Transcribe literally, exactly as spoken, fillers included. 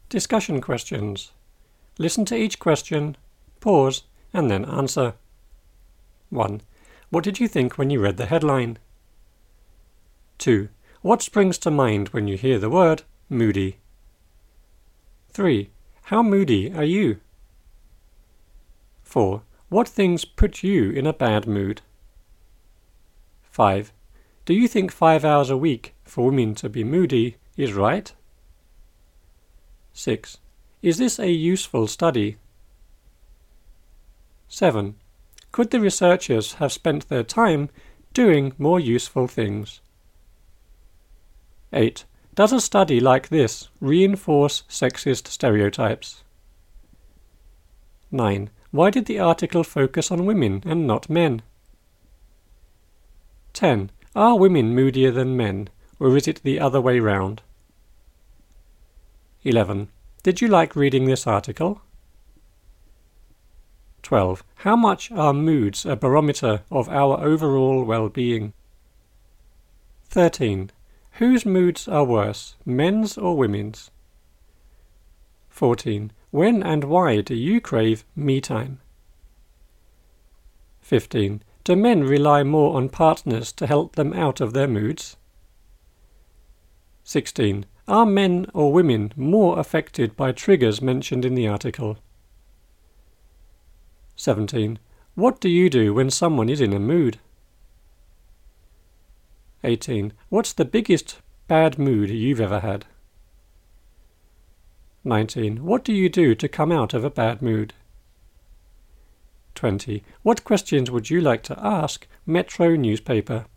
Discussion questions. Listen to each question, pause, and then answer. one. What did you think when you read the headline? two. What springs to mind when you hear the word moody? three. How moody are you? four. What things put you in a bad mood? five. Do you think five hours a week for women to be moody is right? six. Is this a useful study? seven. Could the researchers have spent their time doing more useful things? eight. Does a study like this reinforce sexist stereotypes? nine. Why did the article focus on women and not men? ten. Are women moodier than men, or is it the other way round? eleven. Did you like reading this article? twelve. How much are moods a barometer of our overall well-being? thirteen. Whose moods are worse, men's or women's? fourteen. When and why do you crave me time? fifteen. Do men rely more on partners to help them out of their moods? sixteen. Are men or women more affected by triggers mentioned in the article? seventeen. What do you do when someone is in a mood? eighteen. What's the biggest bad mood you've ever had? nineteen. What do you do to come out of a bad mood? twenty. What questions would you like to ask Metro newspaper